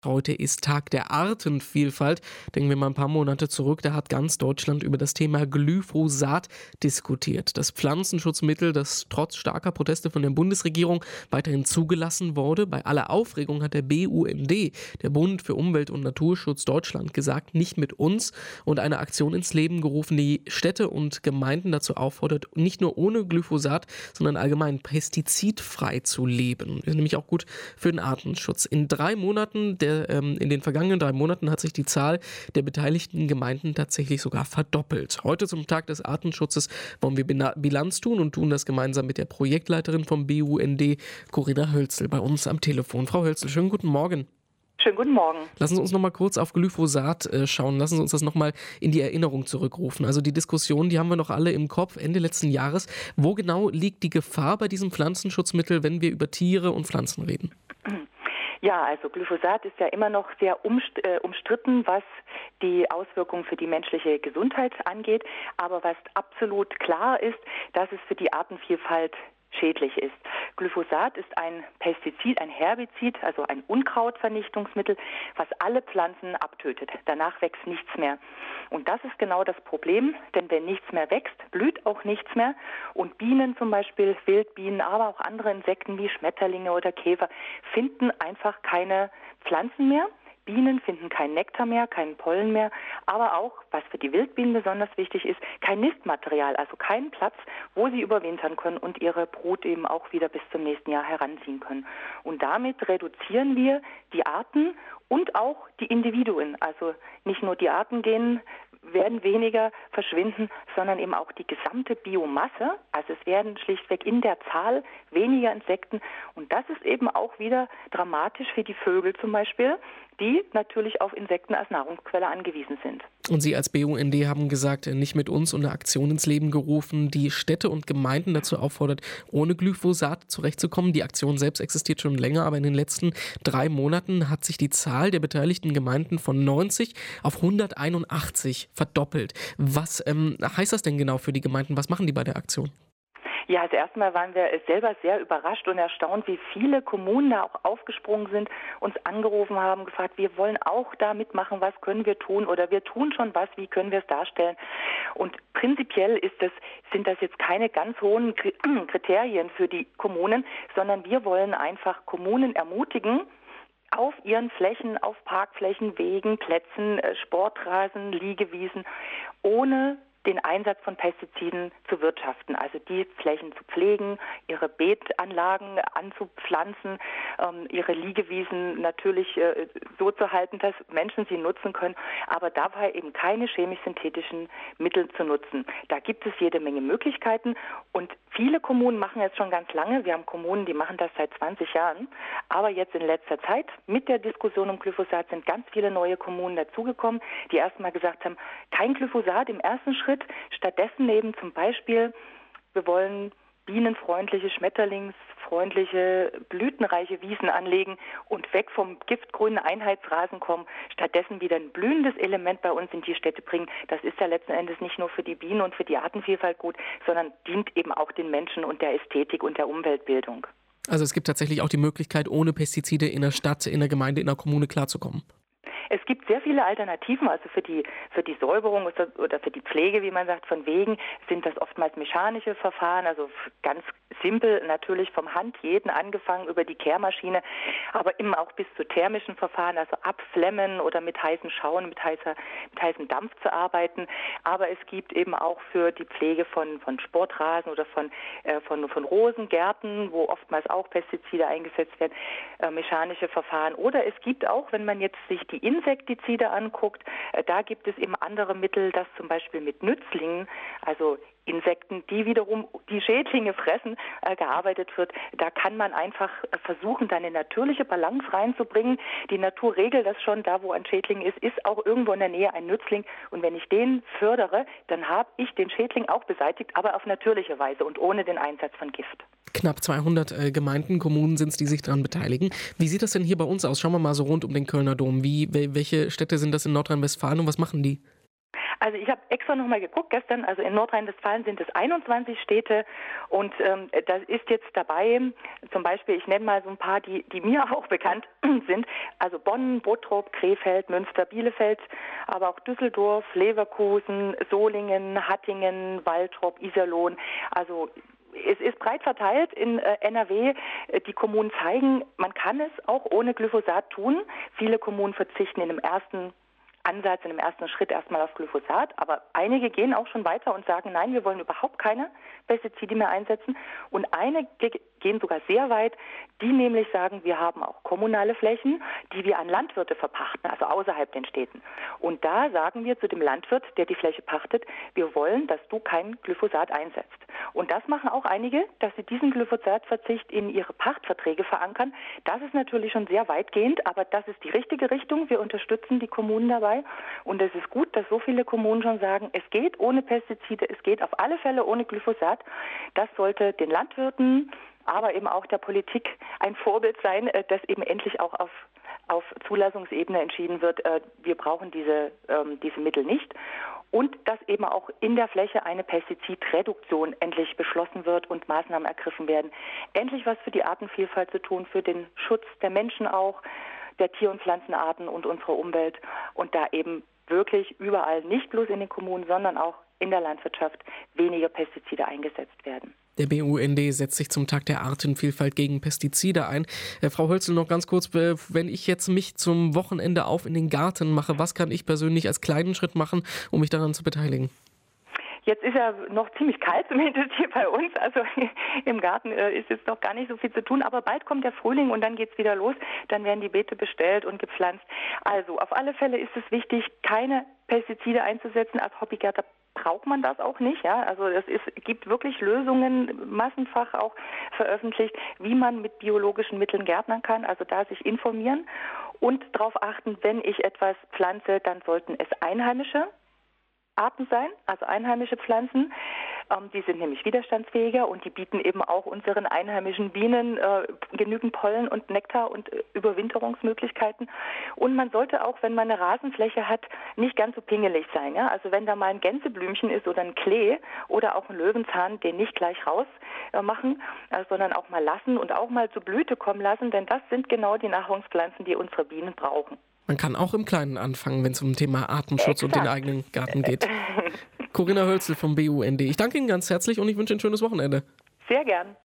Heute ist Tag der Artenvielfalt. Denken wir mal ein paar Monate zurück, da hat ganz Deutschland über das Thema Glyphosat diskutiert. Das Pflanzenschutzmittel, das trotz starker Proteste von der Bundesregierung weiterhin zugelassen wurde. Bei aller Aufregung hat der BUND, der Bund für Umwelt und Naturschutz Deutschland, gesagt, nicht mit uns, und eine Aktion ins Leben gerufen, die Städte und Gemeinden dazu auffordert, nicht nur ohne Glyphosat, sondern allgemein pestizidfrei zu leben. Das ist nämlich auch gut für den Artenschutz. In den vergangenen 3 Monaten hat sich die Zahl der beteiligten Gemeinden tatsächlich sogar verdoppelt. Heute zum Tag des Artenschutzes wollen wir Bilanz tun und tun das gemeinsam mit der Projektleiterin vom BUND, Corinna Hölzel, bei uns am Telefon. Frau Hölzel, schönen guten Morgen. Schönen guten Morgen. Lassen Sie uns noch mal kurz auf Glyphosat schauen. Lassen Sie uns das noch mal in die Erinnerung zurückrufen. Also die Diskussion, die haben wir noch alle im Kopf, Ende letzten Jahres. Wo genau liegt die Gefahr bei diesem Pflanzenschutzmittel, wenn wir über Tiere und Pflanzen reden? Ja, also Glyphosat ist ja immer noch sehr umstritten, was die Auswirkungen für die menschliche Gesundheit angeht. Aber was absolut klar ist, dass es für die Artenvielfalt schädlich ist. Glyphosat ist ein Pestizid, ein Herbizid, also ein Unkrautvernichtungsmittel, was alle Pflanzen abtötet. Danach wächst nichts mehr. Und das ist genau das Problem, denn wenn nichts mehr wächst, blüht auch nichts mehr. Und Bienen zum Beispiel, Wildbienen, aber auch andere Insekten wie Schmetterlinge oder Käfer finden einfach keine Pflanzen mehr. Bienen finden keinen Nektar mehr, keinen Pollen mehr, aber auch, was für die Wildbienen besonders wichtig ist, kein Nistmaterial, also keinen Platz, wo sie überwintern können und ihre Brut eben auch wieder bis zum nächsten Jahr heranziehen können. Und damit reduzieren wir die Arten und auch die Individuen. Also nicht nur die Arten werden weniger verschwinden, sondern eben auch die gesamte Biomasse. Also es werden schlichtweg in der Zahl weniger Insekten. Und das ist eben auch wieder dramatisch für die Vögel zum Beispiel, die natürlich auf Insekten als Nahrungsquelle angewiesen sind. Und Sie als BUND haben gesagt, nicht mit uns, und eine Aktion ins Leben gerufen, die Städte und Gemeinden dazu auffordert, ohne Glyphosat zurechtzukommen. Die Aktion selbst existiert schon länger, aber in den letzten 3 Monaten hat sich die Zahl der beteiligten Gemeinden von 90 auf 181 verdoppelt. Was heißt das denn genau für die Gemeinden? Was machen die bei der Aktion? Ja, also erstmal waren wir selber sehr überrascht und erstaunt, wie viele Kommunen da auch aufgesprungen sind, uns angerufen haben, gefragt, wir wollen auch da mitmachen, was können wir tun, oder wir tun schon was, wie können wir es darstellen. Und prinzipiell sind das jetzt keine ganz hohen Kriterien für die Kommunen, sondern wir wollen einfach Kommunen ermutigen, auf ihren Flächen, auf Parkflächen, Wegen, Plätzen, Sportrasen, Liegewiesen, ohne den Einsatz von Pestiziden zu wirtschaften, also die Flächen zu pflegen, ihre Beetanlagen anzupflanzen, ihre Liegewiesen natürlich so zu halten, dass Menschen sie nutzen können, aber dabei eben keine chemisch-synthetischen Mittel zu nutzen. Da gibt es jede Menge Möglichkeiten und viele Kommunen machen es schon ganz lange. Wir haben Kommunen, die machen das seit 20 Jahren, aber jetzt in letzter Zeit mit der Diskussion um Glyphosat sind ganz viele neue Kommunen dazugekommen, die erstmal gesagt haben, kein Glyphosat im ersten Schritt. Stattdessen eben zum Beispiel, wir wollen bienenfreundliche, schmetterlingsfreundliche, blütenreiche Wiesen anlegen und weg vom giftgrünen Einheitsrasen kommen, stattdessen wieder ein blühendes Element bei uns in die Städte bringen. Das ist ja letzten Endes nicht nur für die Bienen und für die Artenvielfalt gut, sondern dient eben auch den Menschen und der Ästhetik und der Umweltbildung. Also es gibt tatsächlich auch die Möglichkeit, ohne Pestizide in der Stadt, in der Gemeinde, in der Kommune klarzukommen. Es gibt sehr viele Alternativen, also für die Säuberung oder für die Pflege, wie man sagt, von Wegen sind das oftmals mechanische Verfahren, also ganz simpel natürlich vom Handjäten angefangen über die Kehrmaschine, aber eben auch bis zu thermischen Verfahren, also abflemmen oder mit heißen Schauen, mit heißem Dampf zu arbeiten. Aber es gibt eben auch für die Pflege von Sportrasen oder von Rosengärten, wo oftmals auch Pestizide eingesetzt werden, mechanische Verfahren. Oder es gibt auch, wenn man jetzt sich die Insektizide anguckt, da gibt es eben andere Mittel, dass zum Beispiel mit Nützlingen, also Insekten, die wiederum die Schädlinge fressen, gearbeitet wird. Da kann man einfach versuchen, da eine natürliche Balance reinzubringen. Die Natur regelt das schon, da wo ein Schädling ist auch irgendwo in der Nähe ein Nützling. Und wenn ich den fördere, dann habe ich den Schädling auch beseitigt, aber auf natürliche Weise und ohne den Einsatz von Gift. Knapp 200 Gemeinden, Kommunen sind es, die sich daran beteiligen. Wie sieht das denn hier bei uns aus? Schauen wir mal so rund um den Kölner Dom. Welche Städte sind das in Nordrhein-Westfalen und was machen die? Also ich habe extra nochmal geguckt gestern, also in Nordrhein-Westfalen sind es 21 Städte und da ist jetzt dabei, zum Beispiel, ich nenne mal so ein paar, die mir auch bekannt sind, also Bonn, Bottrop, Krefeld, Münster, Bielefeld, aber auch Düsseldorf, Leverkusen, Solingen, Hattingen, Waltrop, Iserlohn, also es ist breit verteilt in NRW. Die Kommunen zeigen, man kann es auch ohne Glyphosat tun. Viele Kommunen verzichten in dem ersten Ansatz, in dem ersten Schritt erstmal auf Glyphosat, aber einige gehen auch schon weiter und sagen, nein, wir wollen überhaupt keine Pestizide mehr einsetzen und einige gehen sogar sehr weit, die nämlich sagen, wir haben auch kommunale Flächen, die wir an Landwirte verpachten, also außerhalb den Städten. Und da sagen wir zu dem Landwirt, der die Fläche pachtet, wir wollen, dass du kein Glyphosat einsetzt. Und das machen auch einige, dass sie diesen Glyphosatverzicht in ihre Pachtverträge verankern. Das ist natürlich schon sehr weitgehend, aber das ist die richtige Richtung. Wir unterstützen die Kommunen dabei. Und es ist gut, dass so viele Kommunen schon sagen, es geht ohne Pestizide, es geht auf alle Fälle ohne Glyphosat. Das sollte den Landwirten, aber eben auch der Politik ein Vorbild sein, dass eben endlich auch auf Zulassungsebene entschieden wird, wir brauchen diese Mittel nicht. Und dass eben auch in der Fläche eine Pestizidreduktion endlich beschlossen wird und Maßnahmen ergriffen werden. Endlich was für die Artenvielfalt zu tun, für den Schutz der Menschen auch, der Tier- und Pflanzenarten und unserer Umwelt. Und da eben wirklich überall, nicht bloß in den Kommunen, sondern auch in der Landwirtschaft weniger Pestizide eingesetzt werden. Der BUND setzt sich zum Tag der Artenvielfalt gegen Pestizide ein. Frau Hölzel, noch ganz kurz, wenn ich jetzt mich zum Wochenende auf in den Garten mache, was kann ich persönlich als kleinen Schritt machen, um mich daran zu beteiligen? Jetzt ist ja noch ziemlich kalt, zumindest hier bei uns. Also im Garten ist jetzt noch gar nicht so viel zu tun. Aber bald kommt der Frühling und dann geht's wieder los. Dann werden die Beete bestellt und gepflanzt. Also auf alle Fälle ist es wichtig, keine Pestizide einzusetzen. Als Hobbygärtner braucht man das auch nicht. Ja? Also es gibt wirklich Lösungen, massenfach auch veröffentlicht, wie man mit biologischen Mitteln gärtnern kann. Also da sich informieren und darauf achten, wenn ich etwas pflanze, dann sollten es einheimische Arten sein, also einheimische Pflanzen. Die sind nämlich widerstandsfähiger und die bieten eben auch unseren einheimischen Bienen genügend Pollen und Nektar und Überwinterungsmöglichkeiten. Und man sollte auch, wenn man eine Rasenfläche hat, nicht ganz so pingelig sein. Ja? Also wenn da mal ein Gänseblümchen ist oder ein Klee oder auch ein Löwenzahn, den nicht gleich raus machen, sondern auch mal lassen und auch mal zur Blüte kommen lassen, denn das sind genau die Nahrungspflanzen, die unsere Bienen brauchen. Man kann auch im Kleinen anfangen, wenn es um Thema Artenschutz und den eigenen Garten geht. Corinna Hölzel vom BUND. Ich danke Ihnen ganz herzlich und ich wünsche ein schönes Wochenende. Sehr gern.